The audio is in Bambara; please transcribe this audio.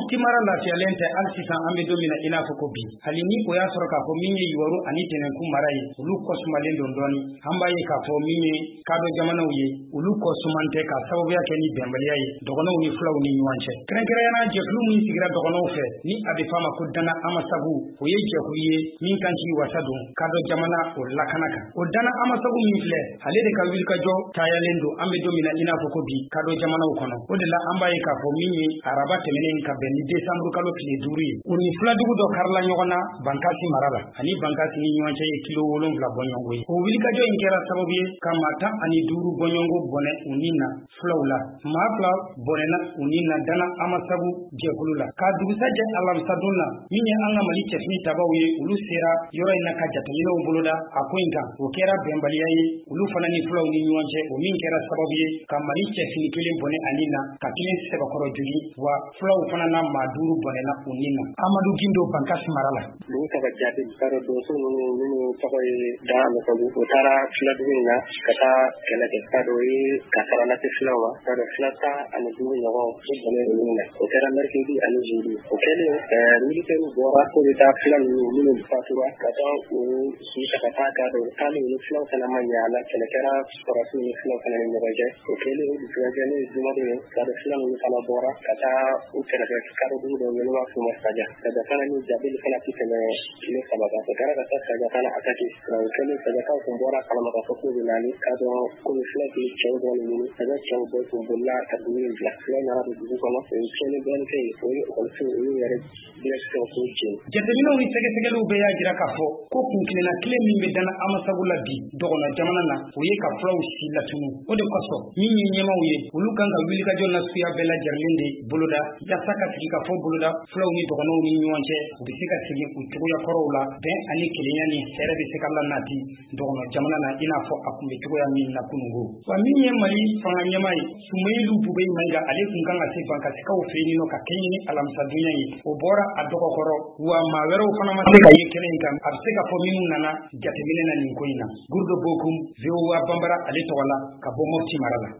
Mopti mara lafiyalen tɛ hali sisan an bɛ don min na i n'a fɔ ko bi hali ni o y'a sɔrɔ k'a fɔ min ye Iwaru ani Tɛnɛkun mara ye olu kɔsumalen don dɔɔni an b'a ye k'a fɔ min ye kadɔ jamanaw ye olu kɔsuman tɛ ka sababuya kɛ ni bɛnbaliya ye dɔgɔnɔw ni fulaw ni ɲɔgɔn cɛ kɛrɛnkɛrɛnyana jɛkulu min sigira dɔgɔnɔw fɛ ni a bɛ f'a ma ko Dana Amasagu o ye jɛkulu ye min kan k'i wasa don kadɔ jamana o lakana kan o Dana Amasagu min filɛ ale de ka wilikajɔ cayalen don an bɛ don min na i n'a fɔ ko bi kadɔ jamanaw kɔnɔ o de la an b'a ye k'a fɔ min ye araba tɛmɛnen ka bɛn ni desanburu kalo tile 5 ye u ni filadugu dɔ karila ɲɔgɔn na Bankasi mara la ani Bankasi ni ɲɔgɔn cɛ ye kilo 7 bɔɲɔgɔnko ye o wilikajɔ in kɛra sababu ye ka maa 15 bɔɲɔgɔnko bɔnɛ u ni na fulaw la maa 2 bɔnɛna u ni na Dana Amasagu jɛkulu la ka dugusajɛ alamisadon na min ye an ka Mali cɛfini tabaw ye olu sera yɔrɔ in na ka jateminɛw boloda a ko in kan o kɛra bɛnbaliya ye olu fana ni fulaw ni ɲɔgɔn cɛ o min kɛra sababu ye ka Mali cɛfini kelen bɔnɛ ani na ka kelen sɛbɛkɔrɔ jogi wa fulaw fana na maa 5 bɔnɛna u ni na Amadu Gindo Bankasi mara la n'u ka jaabi karo donso ninnu tɔgɔ ye Dana Amasagu o taara filadugu in na ka taa kɛlɛ kɛ ka dɔ ye ka fara lase fulaw ma ka dɔ fila ta ani 5 ɲɔgɔn u bɔnɛ olu na o kɛra mercredi ani jeudi o kɛlen militaire bɔra ko bɛ taa fila ninnu minnu fatura ka taa u si ka taa ka dɔ taali ni fulaw fana ma ɲɛ a la kɛlɛ kɛra sɔrɔsi ni fulaw fana ni ɲɔgɔn cɛ o kɛlen o dugujɛ ne jumadu ye ka dɔ fila ninnu fana bɔra ka taa u kɛrɛfɛ karo dugu dɔ ɲɛnɛ b'a f'u ma Saja fana ni jaabi fana ti tɛmɛ tile 3 kan o kɛra ka taa Saja fana ataki o kɛlen Sajakaw kun bɔra kalama ka fɔ k'u bɛ nali ka dɔn ko ni fila k'i cɛw dɔ ɲini Saja cɛw bɛɛ tun bolila ka dugu in bila fila nana don dugu kɔnɔ o ye tiɲɛni dɔɔni kɛ yen o ye ɔkɔliso o y'u yɛrɛ direction k'u jeni jateminɛw ni sɛgɛsɛgɛliw bɛɛ y'a jira k'a fɔ ko kunkilenna kelen min bɛ Dana Amasagu la bi dɔgɔnɔ jamana na o ye ka fulaw si latunu o de kosɔn min ye ɲɛmaw ye olu kan ka wilikajɔ nasuguya bɛɛ lajɛlen de boloda yaasa ka sigi ka fɔ boloda fulaw ni dɔgɔnɔw ni ɲɔgɔn cɛ u bɛ se ka segin u cogoya kɔrɔw la bɛn ani kelenya ni hɛrɛ bɛ se ka lanati dɔgɔnɔ jamana na i n'a fɔ a kun bɛ cogoya min na kunungo wa min ye Mali fanga ɲɛma ye Sumayilu Bube Mayiga ale kun kan ka se Bankasikaw fɛ yen nɔ ka kɛɲɛ ni alamisadonya ye o bɔra a dɔgɔkɔrɔ wa maa wɛrɛw fana ma se ka ye kɛnɛ in kan a bɛ se ka fɔ minnu nana jateminɛ na nin ko in na Gurdo Bokum VOA Bambara ale tɔgɔ la ka bɔ Mopti mara la